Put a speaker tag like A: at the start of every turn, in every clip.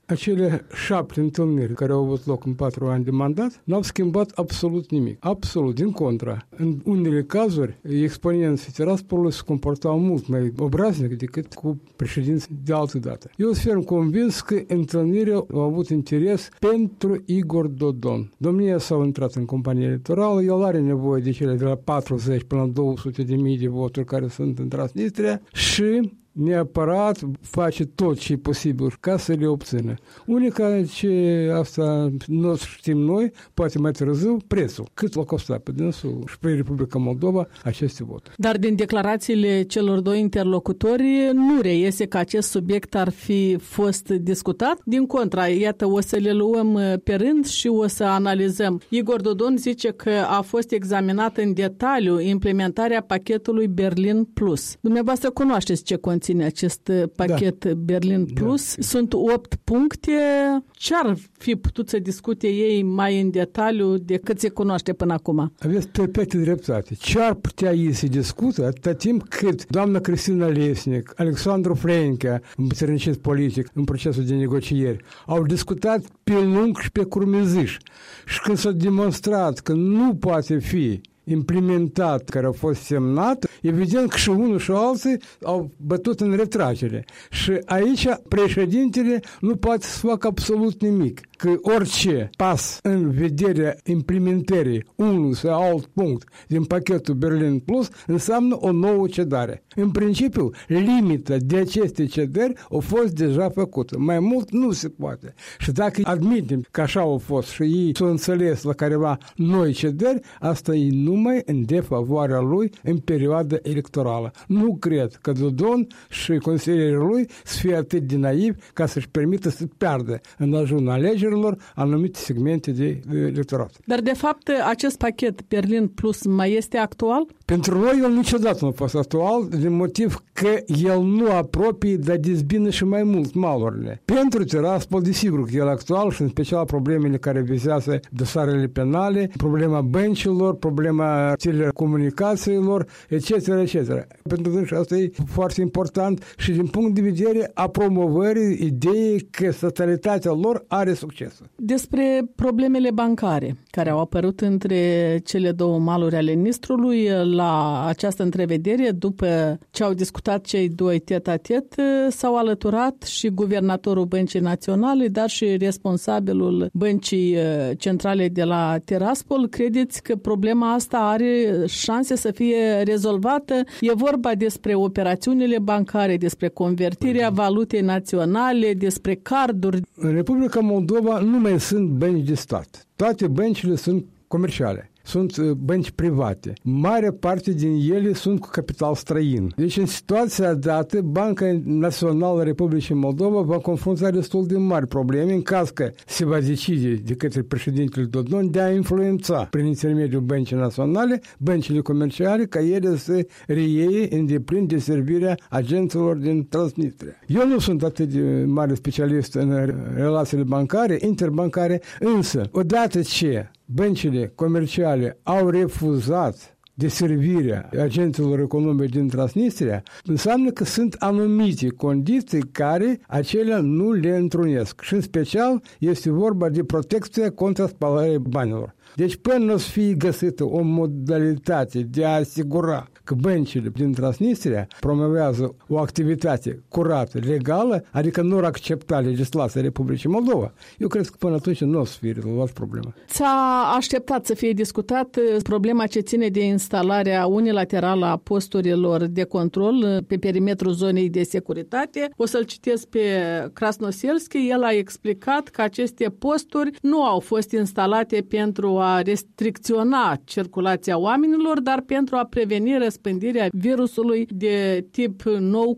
A: Acele 7 întâlniri care au avut loc în 4 ani de mandat n-au schimbat absolut nimic. Absolut, din contra. În unele cazuri, exponenții Tiraspolului se comportau mult mai obraznic decât cu președinți de altă dată. Eu sunt ferm convins că întâlnirea a avut interes pentru Igor Dodon. Domnia s-a intrat în campanie electorală, el are nevoie de cele de la 40 până la 200 de mii de voturi care sunt în Transnistria și neapărat face tot ce e posibil ca să le obțină. Unica ce asta nu știm noi, poate mai târziu, prețul. Cât va costa pe dânsul și pe Republica Moldova aceste voturi.
B: Dar din declarațiile celor doi interlocutori nu reiese că acest subiect ar fi fost discutat. Din contra, iată, o să le luăm pe rând și o să analizăm. Igor Dodon zice că a fost examinată în detaliu implementarea pachetului Berlin Plus. Dumneavoastră cunoașteți ce conține acest pachet Berlin Plus. Sunt 8 puncte. Ce-ar fi putut să discute ei mai în detaliu decât se cunoaște până acum?
A: Aveți perfectă dreptate. Ce-ar putea ei să discută atâta timp cât doamna Cristina Lesnic, Alexandru Frenchea, împățărnicesc politic în procesul de negocieri, au discutat pe lung și pe curmeziș. Și când s-a demonstrat că nu poate fi implementat, care a fost semnat, evident că și unul și alții au bătut în retragere. Și aici președintele nu poate să facă absolut nimic. Că orice pas în vederea implementării unul sau alt punct din pachetul Berlin Plus înseamnă o nouă cedare. În principiu, limita de aceste cedări a fost deja făcută. Mai mult nu se poate. Și dacă admitem că așa au fost și ei s-au înțeles la careva noi cedări, asta e numai în defavoarea lui în perioada electorală. Nu cred că Dodon și consilierii lui să fie atât de naivi ca să-și permită să piardă în ajunul alegerilor anumite segmente de electorat.
B: Dar, de fapt, acest pachet Berlin Plus mai este actual?
A: Pentru noi el niciodată nu a fost actual, din motiv că el nu apropie, dar dezbină și mai mult malurile. Pentru Tiraspol, desigur că el actual și în special problemele care vizează dosarele penale, problema băncilor, problema telecomunicațiilor, etc., etc. Pentru că asta e foarte important și din punct de vedere a promovării ideii că totalitatea lor are succes.
B: Despre problemele bancare care au apărut între cele două maluri ale Nistrului, la această întrevedere, după ce au discutat cei doi tet-a-tet, s-au alăturat și guvernatorul Băncii Naționale, dar și responsabilul Băncii Centrale de la Tiraspol. Credeți că problema asta are șanse să fie rezolvată? E vorba despre operațiunile bancare, despre convertirea valutei naționale, despre carduri.
A: În Republica Moldova nu mai sunt bănci de stat. Toate băncile sunt comerciale. Sunt bănci private. Mare parte din ele sunt cu capital străin. Deci, în situația dată, Banca Națională a Republicii Moldova va confrunta destul de mari probleme în caz că se va decide de către președintele Dodon de a influența prin intermediul Băncii Naționale băncile comerciale ca ele să reieie în deplin de servirea agenților din Transnistria. Eu nu sunt atât de mare specialist în relațiile bancare, interbancare, însă, odată ce băncile comerciale au refuzat deservirea agenților economici din Transnistria, înseamnă că sunt anumite condiții care acelea nu le întrunesc. Și în special este vorba de protecția contra spălării banilor. Deci până nu o să fie găsită o modalitate de a asigura că băncile din Transnistria promovează o activitate curată, legală, adică nu ar accepta legislația Republicii Moldova, eu cred că până atunci nu o să fie rezolvat problema.
B: S-a așteptat să fie discutat problema ce ține de instalarea unilaterală a posturilor de control pe perimetrul zonei de securitate. O să-l citesc pe Krasnoselski. El a explicat că aceste posturi nu au fost instalate pentru a restricționa circulația oamenilor, dar pentru a preveni răspândirea virusului de tip nou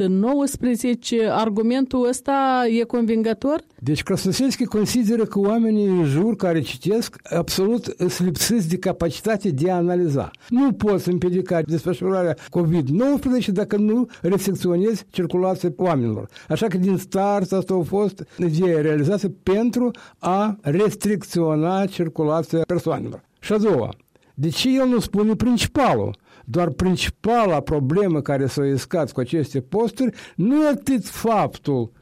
B: COVID-19. Argumentul ăsta e convingător?
A: Deci Krasnoselski consideră că oamenii în jur care citesc absolut sunt lipsiți de capacitate de a analiza. Nu poți împiedica desfășurarea COVID-19 dacă nu restricționezi circulația oamenilor. Așa că din start asta a fost ideea realizată pentru a restricționa circulația persoanelor. Și a doua, de ce el nu spune principalul? Doar principala problemă care s-a iscat cu aceste posturi nu e atât faptul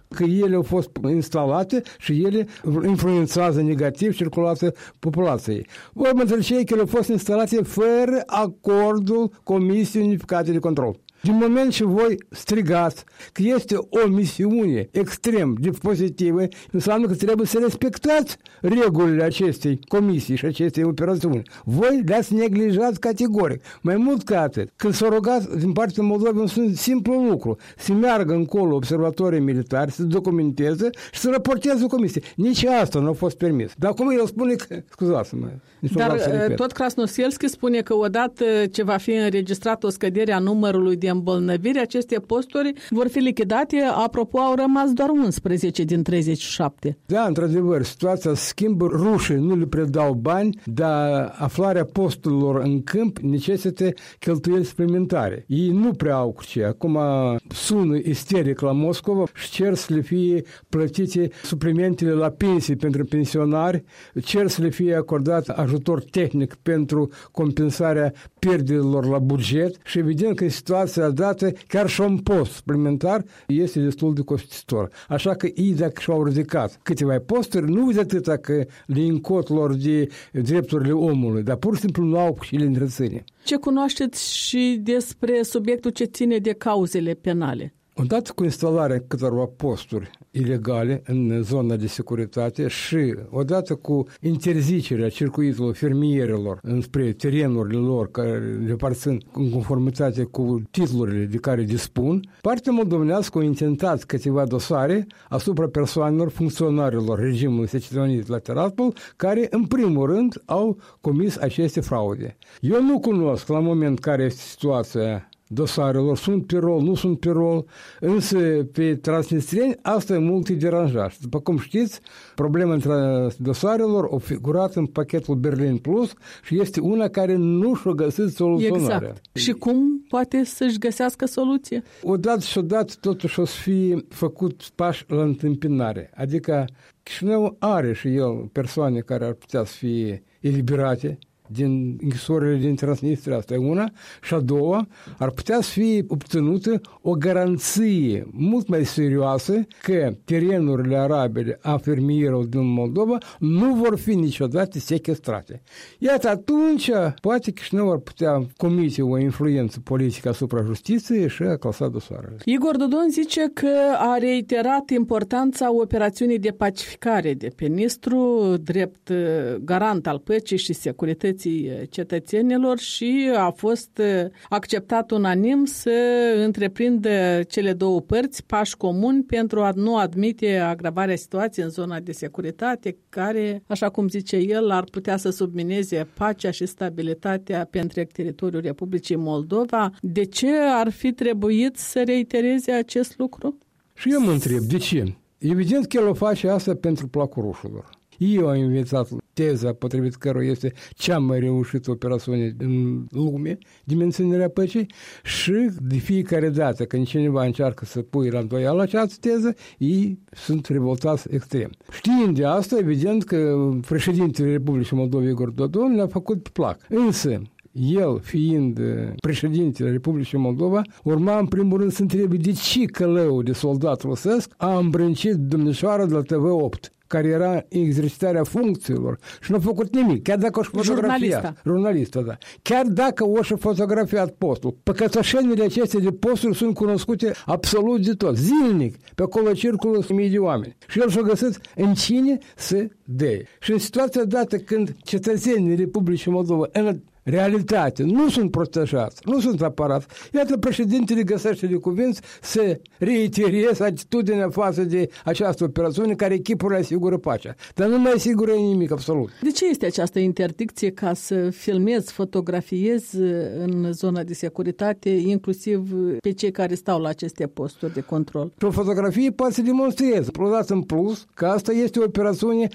A: că ele au fost instalate și ele influențează negativ circulația populației. Voi mă înțelegeți că ele au fost instalate fără acordul Comisiei Unificate de Control. Din moment ce voi strigați că este o misiune extrem de pozitivă, înseamnă că trebuie să respectați regulile acestei comisii și acestei operațiuni. Voi le-ați neglijat categoric. Mai mult ca atât, când s-au rugat din partea Moldovei un simplu lucru, să meargă încolo observatorii militari, să documenteze și să raporteze comisiei. Nici asta nu a fost permis. Dar acum el spune că, scuzați-mă,
B: dar tot Krasnoselski spune că odată ce va fi înregistrat o scădere a numărului de îmbolnăviri, aceste posturi vor fi lichidate. Apropo, au rămas doar 11 din 37.
A: Da, într-adevăr, situația schimbă. Rușii nu le predau bani, dar aflarea posturilor în câmp necesită cheltuieli suplimentare. Ei nu prea au cu ce. Acum sună isteric la Moscova și cer să le fie plătite suplimentele la pensii pentru pensionari, cer să le fie acordat ajutor tehnic pentru compensarea pierderilor la buget și evident că situația dată, chiar și un post suplimentar este destul de costisitor. Așa că ei, dacă și-au ridicat câteva posturi, nu de atâta că le încot lor de drepturile omului, dar pur și simplu nu au și le întreține.
B: Ce cunoașteți și despre subiectul ce ține de cauzele penale?
A: Odată cu instalarea câtorva posturi ilegale în zona de securitate și odată cu interzicerea circuitului fermierilor înspre terenurile lor care le aparțin în conformitate cu titlurile de care dispun, partea moldovenească a intentat câteva dosare asupra persoanelor funcționarilor regimului secesionist la Tiraspol care în primul rând au comis aceste fraude. Eu nu cunosc la moment care este situația dosarelor, sunt pe rol, nu sunt pe rol, însă pe transnistrieni asta e mult deranjat. După cum știți, problema între dosarelor a figurat în pachetul Berlin Plus și este una care nu și-a găsit soluționarea.
B: Exact. Și cum poate să-și găsească soluție?
A: Odată și odată totuși o să fie făcut pași la întâmpinare. Adică Chișinău are și el persoane care ar putea să fie eliberate din închisorile din Transnistria, asta e una, și a doua, ar putea să fie obținută o garanție mult mai serioasă că terenurile arabile a fermierilor din Moldova nu vor fi niciodată sechestrate. Iată, atunci, poate Chișinău ar putea comite o influență politică asupra justiției și a clasat dosarele.
B: Igor Dodon zice că a reiterat importanța operațiunii de pacificare de pe Nistru, drept garant al păcii și securității cetățenilor și a fost acceptat unanim să întreprindă cele două părți pași comuni pentru a nu admite agravarea situației în zona de securitate, care, așa cum zice el, ar putea să submineze pacea și stabilitatea pe întreg teritoriul Republicii Moldova. De ce ar fi trebuit să reitereze acest lucru?
A: Și eu mă întreb, de ce? Evident că el o face asta pentru placul rușilor. Eu am inventat teza potrivit căruia este cea mai reușită operațiune în lume de menținerea păcii și de fiecare dată când cineva încearcă să pui la îndoială această teză, ei sunt revoltați extrem. Știind de asta, evident că președintele Republicii Moldova Igor Dodon le-a făcut pe plac. Însă, el, fiind președintele Republicii Moldova, urma în primul rând să întrebe de ce călăul de soldat rusesc a îmbrâncit domnișoara de la TV8, care era exercitarea funcțiilor și nu a făcut nimic, chiar dacă o-și fotografiat. Jurnalista, da. Chiar dacă o-și fotografiat postul. Păcătoșenile acestea de posturi sunt cunoscute absolut de tot. Zilnic, pe acolo circulă mii de oameni. Și el și-a găsit în cine să dea. Și în situația dată când cetățenii Republicii Moldova în realitate nu sunt protejați, nu sunt apărați, iată președintele găsește de cuvinte să reitereze atitudinea față de această operațiune care echipurile asigură pacea. Dar nu mai asigură nimic absolut.
B: De ce este această interdicție ca să filmezi, fotografiezi în zona de securitate, inclusiv pe cei care stau la aceste posturi de control?
A: Și o fotografie poate să demonstreze, plus în plus, că asta este o operațiune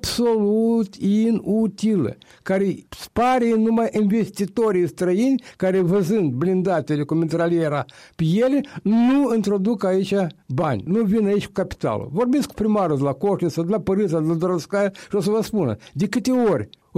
A: absolut inutilă, care spare numai investitorii străini care, văzând blindatele cu mitraliera pe ele, nu introduc aici bani, nu vin aici cu capitalul. Vorbiți cu primarul de la Coșniță, de la Părâța, de la Doroscaia și o să vă spună de câte ori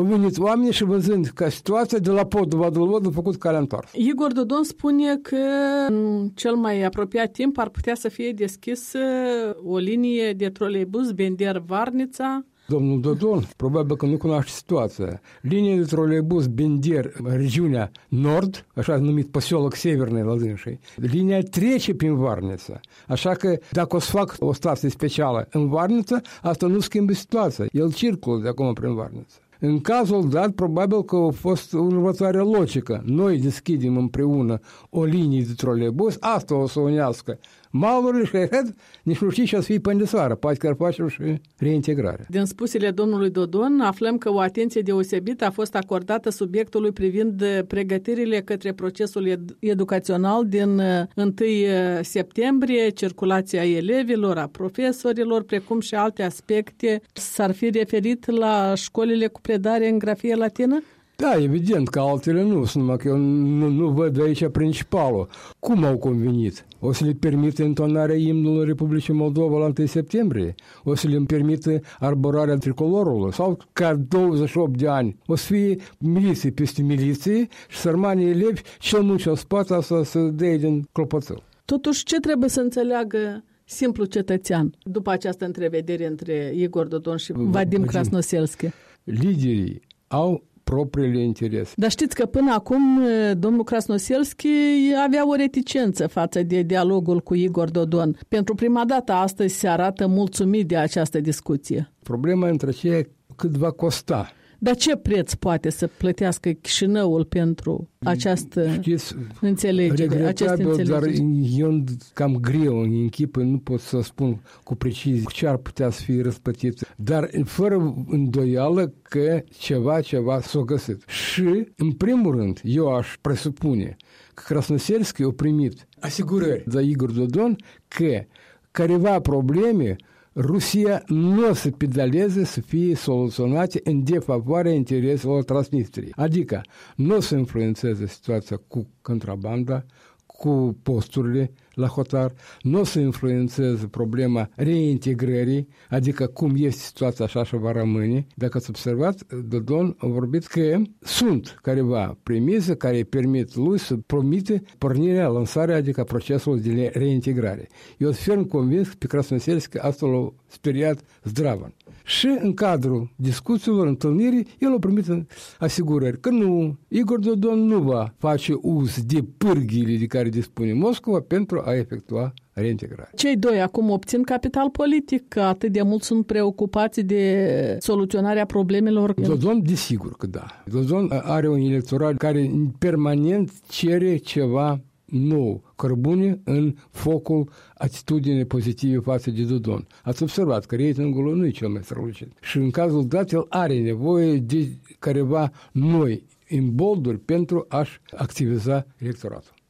A: au venit oamenii și văzând că situația de la podul Vadul a făcut calea întoarsă.
B: Igor Dodon spune că în cel mai apropiat timp ar putea să fie deschisă o linie de troleibuz Bender-Varnița.
A: Domnul Dodon probabil că nu cunoaște situația. Linia de troleibuz Bender, regiunea nord, așa numit Posioloc Severnei la dânsii, linia trece prin Varnița. Așa că dacă o să fac o stație specială în Varnița, asta nu schimbă situația. El circulă de acum prin Varnița. În cazul dat, probabil că a fost următoarea logică. Noi deschidem împreună o linie de troleibuz, asta o să unească malurile și nici nu știi ce o să fie până de soară. Poate chiar facem și reintegrare.
B: Din spusele domnului Dodon, aflăm că o atenție deosebită a fost acordată subiectului privind pregătirile către procesul educațional din 1 septembrie, circulația elevilor, a profesorilor, precum și alte aspecte. S-ar fi referit la școlile cu predare în grafie latină?
A: Da, evident că altele nu, numai că eu nu văd aici principalul. Cum au convenit? O să le permită intonarea imnului Republicii Moldova la 1 septembrie? O să le permită arborarea tricolorului? Sau ca 28 de ani o să fie miliții peste miliții și sărmanii elevi cel mult și-o spate asta să dea din clopoțel?
B: Totuși, ce trebuie să înțeleagă simplu cetățean după această întrevedere între Igor Dodon și Vadim Krasnoselski?
A: Liderii au propriile interese.
B: Dar știți că până acum domnul Krasnoselski avea o reticență față de dialogul cu Igor Dodon. Pentru prima dată astăzi se arată mulțumit de această discuție.
A: Problema între aceea cât va costa.
B: Dar ce preț poate să plătească Chișinăul pentru această înțelegere?
A: Dar eu cam greu în închipă, nu pot să spun cu precizie ce ar putea să fie răspătit, dar fără îndoială că ceva s-a găsit. Și, în primul rând, eu aș presupune că Krasnoselski a primit asigurări de Igor Dodon că careva probleme Rusia nu o să pedaleze să fie soluționate în defavoarea intereselor Transnistriei. Adică nu o să influențeze situația cu contrabanda, cu posturile la hotar, nu o să influențeze problema reintegrării, adică cum este situația așa și va rămâne. Dacă ați observat, Dodon a vorbit că sunt careva premise care îi permit lui să promite pornirea, lansarea, adică procesul de reintegrare. Eu sunt ferm convins că pe Krasnoselski asta l-a speriat Zdravan. Și în cadrul discuțiilor, întâlnirii, el a primit asigurări că nu, Igor Dodon nu va face uz de pârghiile de care dispune Moscova pentru a efectua reintegrare.
B: Cei doi acum obțin capital politic, că atât de mult sunt preocupați de soluționarea problemelor.
A: Dodon, desigur că da. Dodon are un electorat care permanent cere ceva nou, cărbune în focul atitudinii pozitive față de Dodon. Ați observat că ratingul nu e cel mai strălucit. Și în cazul dat, el are nevoie de careva noi imbolduri pentru a-și activiza electoratul.